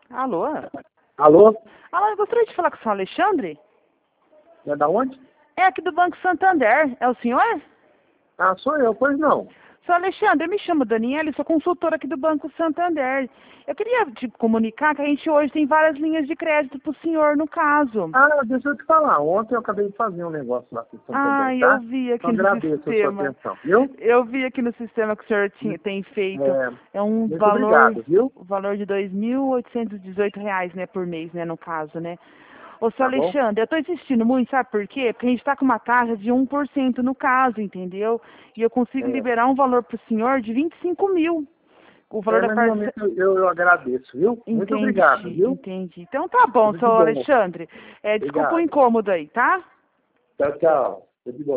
Alô? Alô? Alô, eu gostaria de falar com o senhor Alexandre? É da onde? É aqui do Banco Santander. É o senhor? Ah, sou eu, pois não. Senhor Alexandre, eu me chamo Daniela, sou consultora aqui do Banco Santander. Eu queria te comunicar que a gente hoje tem várias linhas de crédito para o senhor, no caso. Ah, deixa eu te falar. Ontem eu acabei de fazer um negócio lá com o Santander, Eu tá? vi aqui Então no agradeço a sua sistema. atenção, viu? Eu vi aqui no sistema que o senhor tem feito. É, É um muito valor, obrigado, viu? o valor de R$ 2.818, né, por mês, né, no caso, né? Ô, senhor Tá bom? Alexandre, eu tô insistindo muito, sabe por quê? Porque a gente tá com uma taxa de 1% no caso, entendeu? E eu consigo É, liberar um valor pro senhor de 25 mil. O valor da mas no parcela... momento eu agradeço, viu? Muito obrigado, Entendi, viu? entendi. Então tá bom, Tudo de senhor bom. Alexandre. Desculpa o Obrigado. incômodo aí, tá? Tchau, tchau. Tudo de bom.